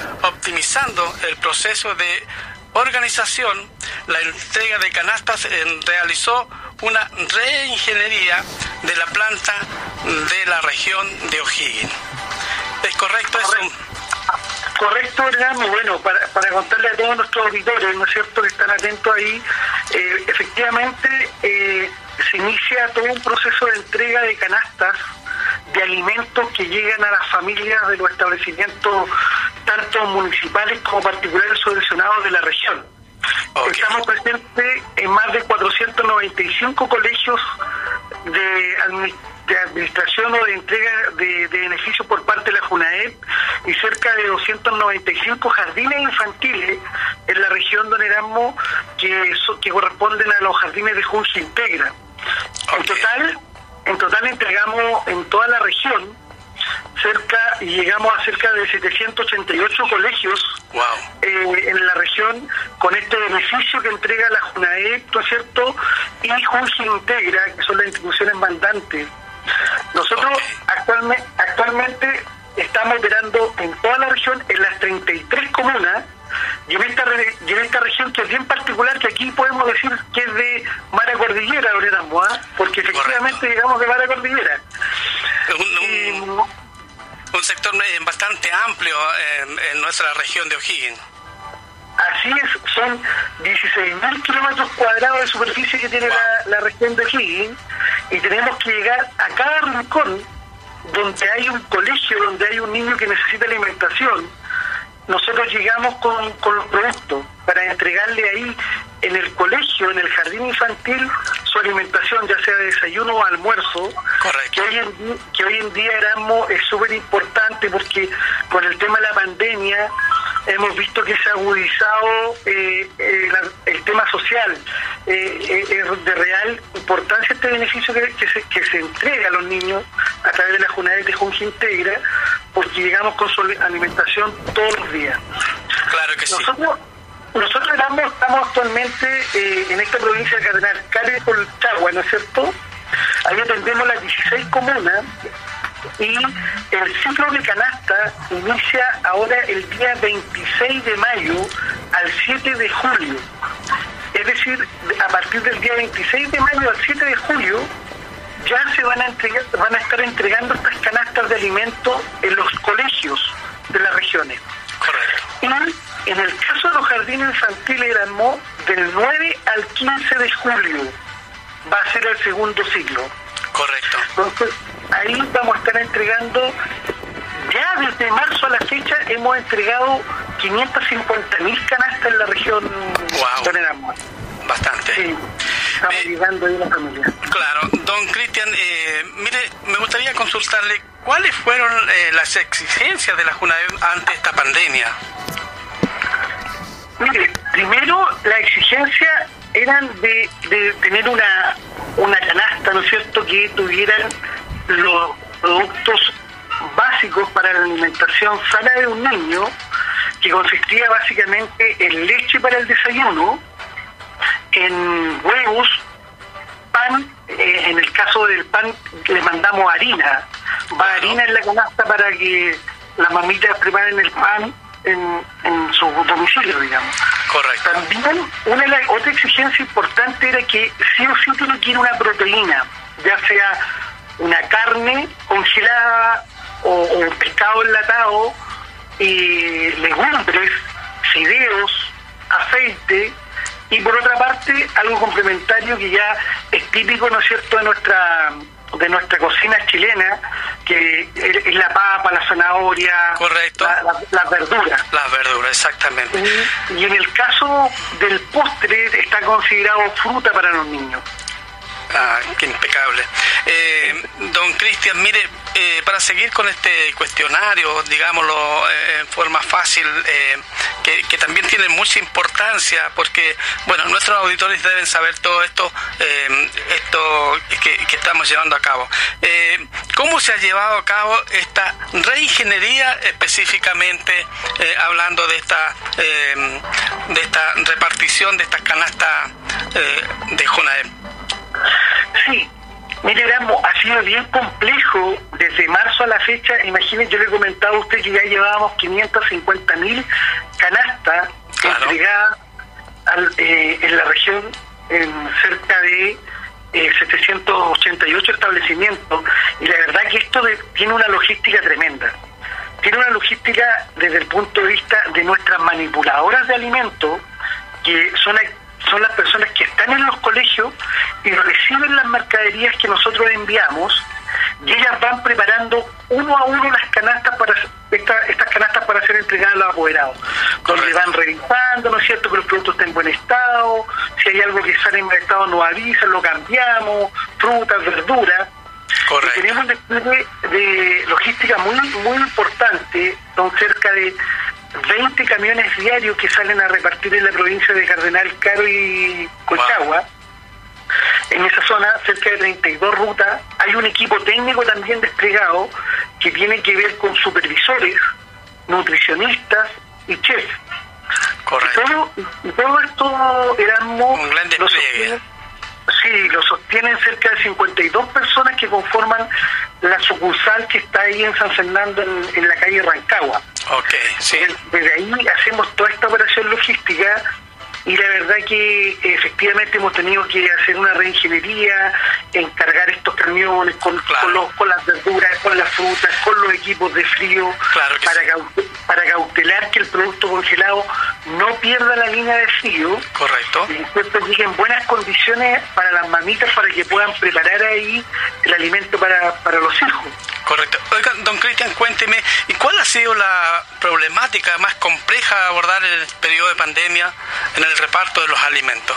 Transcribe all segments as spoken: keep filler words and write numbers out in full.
optimizando el proceso de organización, la entrega de canastas eh, realizó una reingeniería de la planta de la región de O'Higgins. ¿Es correcto eso? Correcto, Hernán. Bueno, para, para contarle a todos nuestros auditores, ¿no es cierto?, que están atentos ahí, eh, efectivamente eh, se inicia todo un proceso de entrega de canastas de alimentos que llegan a las familias de los establecimientos tanto municipales como particulares subvencionados de la región. Okay. Estamos presentes en más de cuatrocientos noventa y cinco colegios de, administ de administración o de entrega de, de beneficios por parte de la JUNAEP y cerca de doscientos noventa y cinco jardines infantiles en la región de Erasmo que, so, que corresponden a los jardines de Junji Integra. Okay. En total, en total entregamos en toda la región cerca y llegamos a cerca de setecientos ochenta y ocho colegios. Wow. eh, en la región con este beneficio que entrega la JUNAEP, ¿no es cierto?, y Junji Integra, que son las instituciones mandantes. Nosotros okay. actualmente, actualmente estamos operando en toda la región, en las treinta y tres comunas, y en esta, y en esta región que es bien particular, que aquí podemos decir que es de Mara Cordillera, Erasmo, ¿eh? Porque efectivamente Correcto. Llegamos de Mara Cordillera. Un, un, un sector bastante amplio en, en nuestra región de O'Higgins. Así es, son dieciséis mil kilómetros cuadrados de superficie que tiene wow. la, la región de O'Higgins, y tenemos que llegar a cada rincón donde hay un colegio, donde hay un niño que necesita alimentación. Nosotros llegamos con, con los productos para entregarle ahí en el colegio, en el jardín infantil, su alimentación, ya sea de desayuno o almuerzo. Correcto. Que hoy en, que hoy en día Erasmo es súper importante porque con el tema de la pandemia hemos visto que se ha agudizado eh, eh, la, el tema social. Eh, eh, es de real importancia este beneficio que, que, se, que se entrega a los niños a través de la JUNAEP de Junji Integra, porque llegamos con su alimentación todos los días. Claro que sí. Nosotros, nosotros estamos, estamos actualmente eh, en esta provincia de Cardenal Care de Colchagua, ¿no es cierto? Ahí atendemos las dieciséis comunas y el ciclo de canasta inicia ahora el día veintiséis de mayo al siete de julio. Es decir, a partir del día veintiséis de mayo al siete de julio ya se van a entregar, van a estar entregando estas canastas de alimentos en los colegios de las regiones. Correcto. Y en el caso de los jardines infantiles, Erasmo, del nueve al quince de julio va a ser el segundo ciclo. Correcto. Entonces, ahí vamos a estar entregando, ya desde marzo a la fecha hemos entregado quinientas cincuenta mil canastas en la región wow. de Erasmo. Bastante. Sí, estamos eh, llegando ahí a la familia. Claro. Don Cristian, eh, mire, me gustaría consultarle cuáles fueron eh, las exigencias de la JUNAEP ante esta pandemia. Mire, primero la exigencia eran de, de tener una, una canasta, ¿no es cierto?, que tuvieran los productos básicos para la alimentación sana de un niño, que consistía básicamente en leche para el desayuno, en huevos, pan, eh, en el caso del pan le mandamos harina, va harina en la canasta para que las mamitas preparen el pan en, en su domicilio, digamos. Correcto. También una de las otra exigencia importante era que sí o sí tiene que ir una proteína, ya sea una carne congelada o, o un pescado enlatado, y legumbres, fideos, aceite, y por otra parte algo complementario que ya es típico, ¿no es cierto?, de nuestra de nuestra cocina chilena, que es la papa, la zanahoria, correcto, la, la, las verduras. Las verduras, exactamente. Y, y en el caso del postre está considerado fruta para los niños. Ah, qué impecable. Eh, don Cristian, mire, eh, para seguir con este cuestionario, digámoslo eh, en forma fácil, eh, que, que también tiene mucha importancia, porque, bueno, nuestros auditores deben saber todo esto, eh, esto que, que estamos llevando a cabo. Eh, ¿Cómo se ha llevado a cabo esta reingeniería específicamente, eh, hablando de esta, eh, de esta repartición de estas canastas eh, de JUNAEP? Sí, Mire, Erasmo, ha sido bien complejo desde marzo a la fecha. Imagínense, yo le he comentado a usted que ya llevábamos quinientas cincuenta mil canastas claro. entregadas al, eh, en la región en cerca de eh, setecientos ochenta y ocho establecimientos, y la verdad que esto de, tiene una logística tremenda. Tiene una logística desde el punto de vista de nuestras manipuladoras de alimentos, que son son las personas que están en los colegios y reciben las mercaderías que nosotros enviamos, y ellas van preparando uno a uno las canastas para esta, estas canastas para ser entregadas a los apoderados, donde van revisando, ¿no es cierto?, que los productos estén en buen estado, si hay algo que sale en mal estado nos avisan, lo cambiamos, frutas, verduras. Correcto. Y tenemos un despliegue de logística muy muy importante, son cerca de veinte camiones diarios que salen a repartir en la provincia de Cardenal Caro y Colchagua. Wow. En esa zona, cerca de treinta y dos rutas, hay un equipo técnico también desplegado que tiene que ver con supervisores, nutricionistas y chefs. Correcto. Y todo, y todo esto, Erasmo, un gran despliegue. Sí, lo sostienen cerca de cincuenta y dos personas que conforman la sucursal que está ahí en San Fernando, en, en la calle Rancagua. Ok, sí. Desde ahí hacemos toda esta operación logística, y la verdad que efectivamente hemos tenido que hacer una reingeniería, encargar estos camiones con, claro. con, los, con las verduras, con las frutas, con los equipos de frío, claro que para, sí. caut- para cautelar que el producto congelado no pierda la línea de frío. Correcto. Y después llegue en buenas condiciones para las mamitas, para que puedan preparar ahí el alimento para, para los hijos. Correcto. Oiga, don Cristian, cuénteme, ¿y cuál ha sido la problemática más compleja de abordar en el periodo de pandemia en el reparto de los alimentos?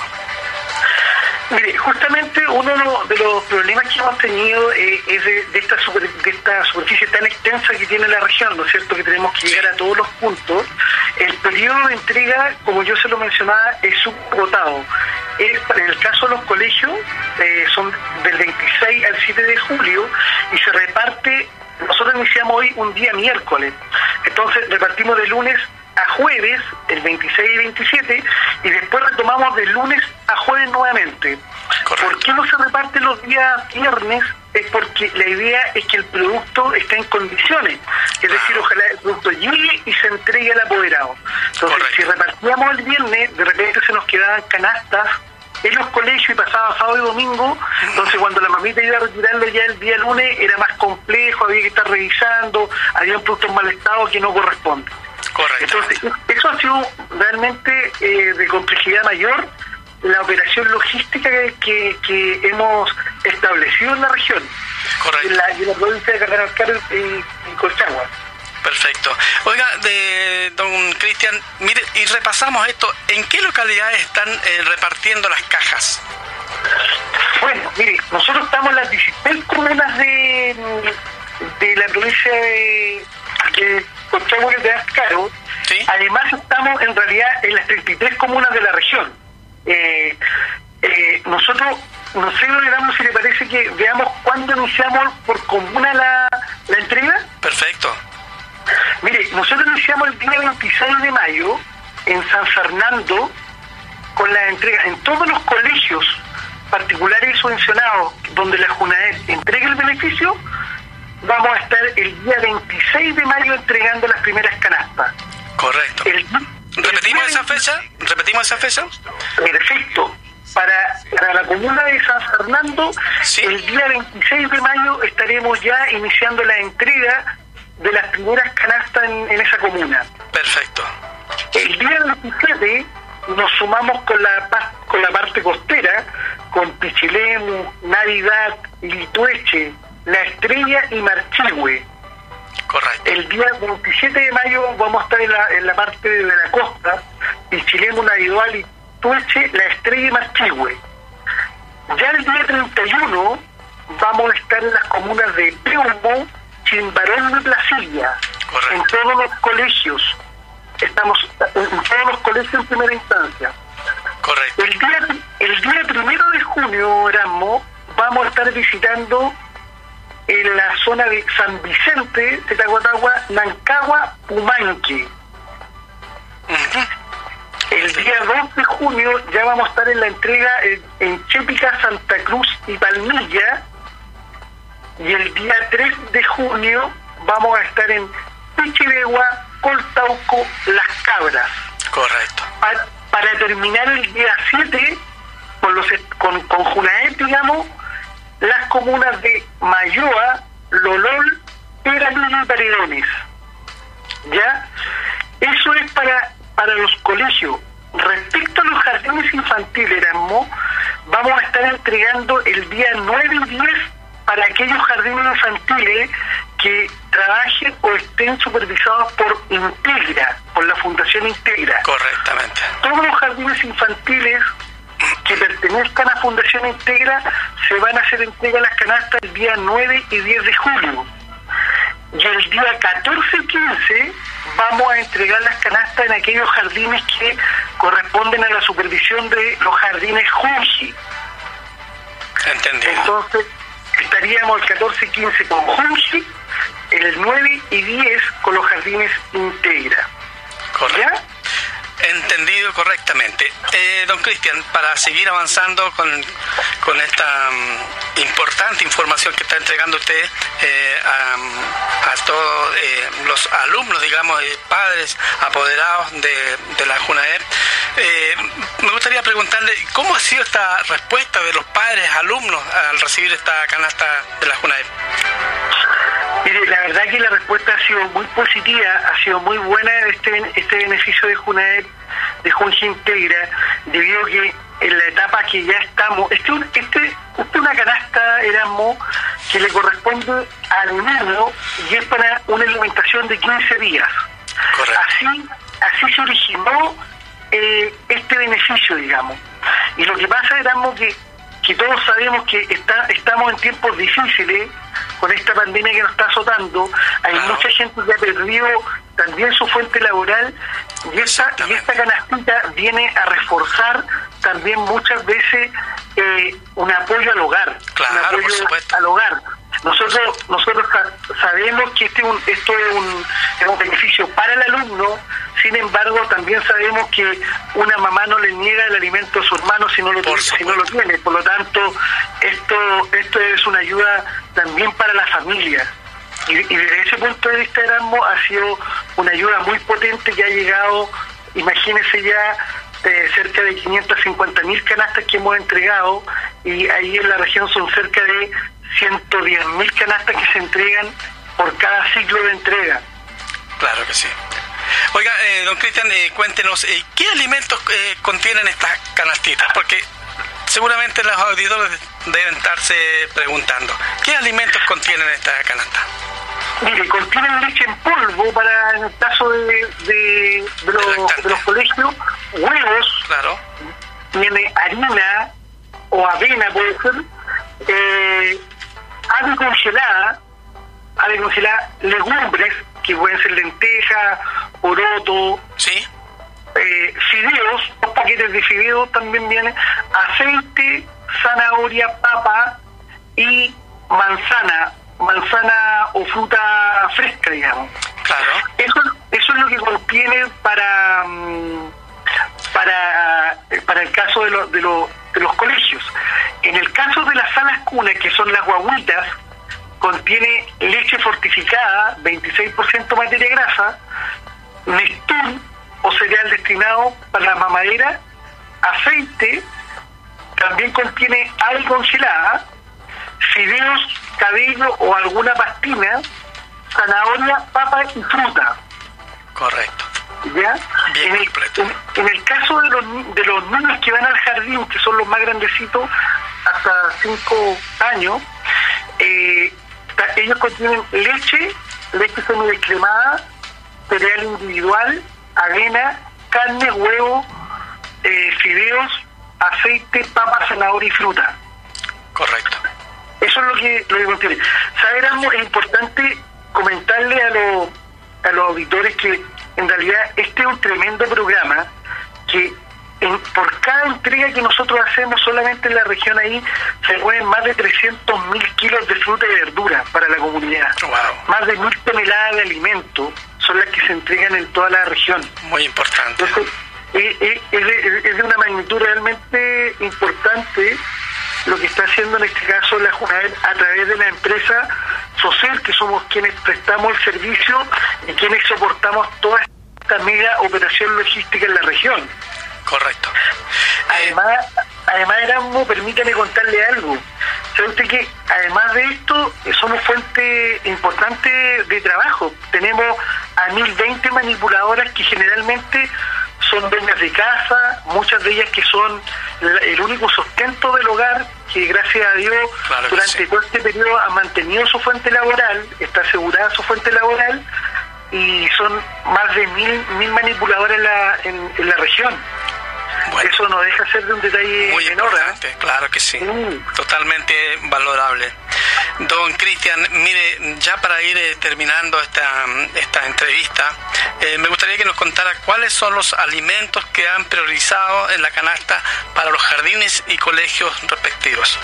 Mire, justamente uno de los problemas que hemos tenido eh, es de, de, esta super, de esta superficie tan extensa que tiene la región, ¿no es cierto?, que tenemos que llegar a todos los puntos. El periodo de entrega, como yo se lo mencionaba, es subagotado. Es, en el caso de los colegios, eh, son del veintiséis al siete de julio, y se reparte, nosotros iniciamos hoy un día miércoles, entonces repartimos de lunes a jueves, el veintiséis y veintisiete, y después retomamos de lunes a jueves nuevamente. Correcto. ¿Por qué no se reparte los días viernes? Es porque la idea es que el producto esté en condiciones, es decir, ojalá el producto llegue y se entregue al apoderado. Entonces, correcto, si repartíamos el viernes, de repente se nos quedaban canastas en los colegios y pasaba sábado y domingo, entonces cuando la mamita iba a retirarlo ya el día lunes era más complejo, había que estar revisando, había un producto en mal estado que no corresponde. Correcto. Entonces, eso ha sido realmente eh, de complejidad mayor, la operación logística que, que, que hemos establecido en la región. Correcto. En la, en la provincia de Cardenal Caro y, y Colchagua. Perfecto. Oiga, de don Cristian, mire, y repasamos esto, ¿en qué localidades están eh, repartiendo las cajas? Bueno, mire, nosotros estamos en las dieciséis comunas de, de la provincia de, de Colchagua y de Caro. ¿Sí? Además estamos en realidad en las treinta y tres comunas de la región. Eh, eh, nosotros, no sé, Erasmo, si le parece que veamos cuándo iniciamos por comuna la, la entrega. Perfecto. Mire, nosotros iniciamos el día veintiséis de mayo en San Fernando con la entrega en todos los colegios particulares y subvencionados donde la JUNAED entrega el beneficio. Vamos a estar el día veintiséis de mayo entregando las primeras canastas. Correcto. El, ¿Repetimos el esa fecha? ¿Repetimos esa fecha? Perfecto. Para, para la comuna de San Fernando, ¿sí?, el día veintiséis de mayo estaremos ya iniciando la entrega de las primeras canastas en, en esa comuna. Perfecto. El día veintisiete nos sumamos con la con la parte costera, con Pichilemu, Navidad, Litueche, La Estrella y Marchihue. Correcto. El día veintisiete de mayo vamos a estar en la, en la parte de la costa, Pichilemu, Navidad, Litueche, La Estrella y Marchihue. Ya el día treinta y uno vamos a estar en las comunas de Piumbo, Chimbarón y Placilla. Correcto. En todos los colegios. Estamos en todos los colegios en primera instancia. Correcto. El día, el día primero de junio, Erasmo, vamos a estar visitando en la zona de San Vicente, Tetaguatagua, Nancagua, Pumanque. Uh-huh. El día dos de junio ya vamos a estar en la entrega en, en Chépica, Santa Cruz y Palmilla, y el día tres de junio vamos a estar en Pichilegua, Coltauco, Las Cabras. Correcto. Para, para terminar el día siete con, los, con, con Junaed, digamos, las comunas de Mayoa, Lolol, Peralillo y Paredones. ¿Ya? Eso es para, para los colegios. Respecto a los jardines infantiles, Erasmo, vamos a estar entregando el día nueve y diez para aquellos jardines infantiles que trabajen o estén supervisados por Integra, por la Fundación Integra. Correctamente. Todos los jardines infantiles que pertenezcan a Fundación Integra se van a hacer entrega a las canastas el día nueve y diez de julio. Y el día catorce y quince vamos a entregar las canastas en aquellos jardines que corresponden a la supervisión de los jardines Junji. Entendido. Entonces, estaríamos el catorce y quince con Junji, el nueve y diez con los jardines Integra. Correcto. ¿Ya? Entendido correctamente. Eh, don Cristian, para seguir avanzando con, con esta um, importante información que está entregando usted eh, a, a todos eh, los alumnos, digamos, eh, padres apoderados de, de la Junaed, eh, me gustaría preguntarle cómo ha sido esta respuesta de los padres alumnos al recibir esta canasta de la Junaed. Mire, la verdad que la respuesta ha sido muy positiva, ha sido muy buena este, este beneficio de Junaed, de Junji Integra, debido a que en la etapa que ya estamos, este, este, esta es una canasta, Erasmo, que le corresponde al niño y es para una alimentación de quince días. Correcto. Así, así se originó eh, este beneficio, digamos. Y lo que pasa, Erasmo, que que todos sabemos que está, estamos en tiempos difíciles con esta pandemia que nos está azotando. Hay claro. mucha gente que ha perdido también su fuente laboral y esta, y esta canastita viene a reforzar también muchas veces eh, un apoyo al hogar, claro, un apoyo al hogar. Nosotros nosotros sabemos que este un, esto es un, es un beneficio para el alumno, sin embargo también sabemos que una mamá no le niega el alimento a su hermano si no lo, tiene, si no lo tiene, por lo tanto esto esto es una ayuda también para la familia. Y, y desde ese punto de vista, Erasmo, ha sido una ayuda muy potente que ha llegado, imagínense ya, eh, cerca de quinientas cincuenta mil canastas que hemos entregado, y ahí en la región son cerca de ciento diez mil canastas que se entregan por cada ciclo de entrega. Claro que sí. Oiga, eh, don Cristian, eh, cuéntenos, eh, ¿qué alimentos eh, contienen estas canastitas? Porque seguramente los auditores deben estarse preguntando, ¿qué alimentos contienen esta canasta? Mire, contienen leche en polvo para, en el caso de, de, de, los, de los colegios, huevos, claro. Tiene harina o avena, puede ser, eh, ave congelada, ave congelada, legumbres, que pueden ser lentejas, poroto, sí. eh, fideos, dos paquetes de fideos también vienen, aceite, zanahoria, papa y manzana, manzana o fruta fresca, digamos. Claro. Eso, eso es lo que contiene para para para el caso de, lo, de, lo, de los colegios. En el caso de las salas cunas, que son las guaguitas, contiene leche fortificada, veintiséis por ciento materia grasa, Nestum o cereal destinado para la mamadera, aceite, también contiene ave congelada, fideos, cabello o alguna pastina, zanahoria, papa y fruta. Correcto. ¿Ya? Bien en, el, en, en el caso de los, de los niños que van al jardín, que son los más grandecitos, hasta cinco años, eh, ellos contienen leche, leche semidescremada, cereal individual, avena, carne, huevo, eh, fideos, aceite, papa, zanahoria y fruta. Correcto. Eso es lo que, lo que contiene. Saber algo, es importante comentarle a, lo, a los auditores que en realidad este es un tremendo programa que en, por cada entrega que nosotros hacemos solamente en la región ahí se mueven más de trescientos mil kilos de fruta y verdura para la comunidad. Wow. Más de mil toneladas de alimentos son las que se entregan en toda la región. Muy importante. Entonces, es, es, es, de, es de una magnitud realmente importante lo que está haciendo en este caso la Junaed a través de la empresa SOCER, que somos quienes prestamos el servicio y quienes soportamos toda esta mega operación logística en la región. Correcto. Además, además Erasmo, permítame contarle algo. ¿Sabe usted que además de esto somos fuente importante de trabajo? Tenemos a mil veinte manipuladoras que generalmente son dueñas de casa, muchas de ellas que son el único sustento del hogar, que gracias a Dios claro durante sí. todo este periodo han mantenido su fuente laboral, está asegurada su fuente laboral, y son más de mil, mil manipuladoras en la, en, en la región. Bueno, eso no deja de ser de un detalle muy menor. Importante, claro que sí, mm. totalmente valorable. Don Cristian, mire, ya para ir eh, terminando esta, esta entrevista, eh, me gustaría que nos contara cuáles son los alimentos que han priorizado en la canasta para los jardines y colegios respectivos.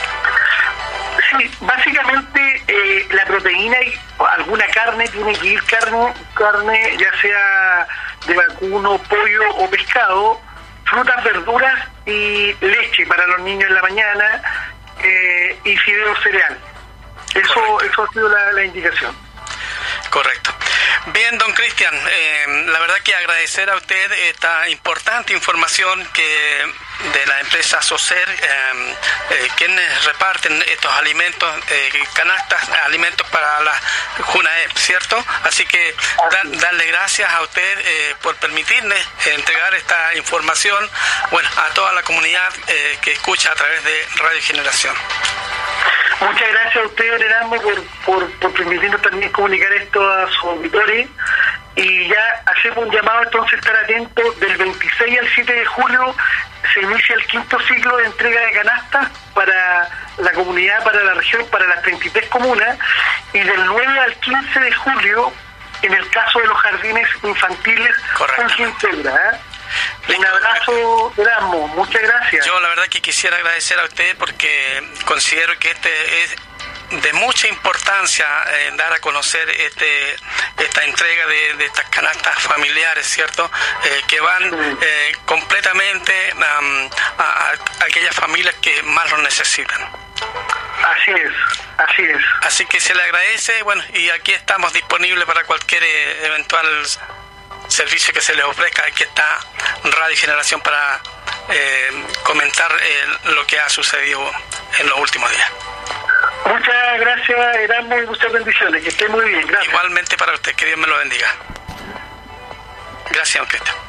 Sí, básicamente eh, la proteína y alguna carne, tiene que ir carne, carne ya sea de vacuno, pollo o pescado, frutas, verduras y leche para los niños en la mañana, eh, y fideo cereal. Eso, eso ha sido la, la indicación. Correcto. Bien, don Cristian, eh, la verdad que agradecer a usted esta importante información que de la empresa SOCER, eh, eh, quienes reparten estos alimentos, eh, canastas, alimentos para la Junaed, ¿cierto? Así que da, darle gracias a usted eh, por permitirnos entregar esta información, bueno, a toda la comunidad eh, que escucha a través de Radio Generación. Muchas gracias a usted, Erasmo, por, por, por permitirnos también comunicar esto a sus auditores. Y ya hacemos un llamado entonces a estar atentos. Del veintiséis al siete de julio se inicia el quinto ciclo de entrega de canastas para la comunidad, para la región, para las treinta y tres comunas. Y del nueve al quince de julio, en el caso de los jardines infantiles, con quince horas. ¿eh? Un abrazo, Erasmo, muchas gracias. Yo la verdad que quisiera agradecer a usted porque considero que este es de mucha importancia eh, dar a conocer este esta entrega de, de estas canastas familiares, ¿cierto? Eh, que van eh, completamente um, a, a aquellas familias que más lo necesitan. Así es, así es. Así que se le agradece, bueno, y aquí estamos disponibles para cualquier eh, eventual servicio que se les ofrezca. Aquí está Radio Generación para eh, comentar eh, lo que ha sucedido en los últimos días. Muchas gracias, Erasmo, y muchas bendiciones. Que esté muy bien. Gracias. Igualmente para usted, que Dios me lo bendiga. Gracias, don Cristian.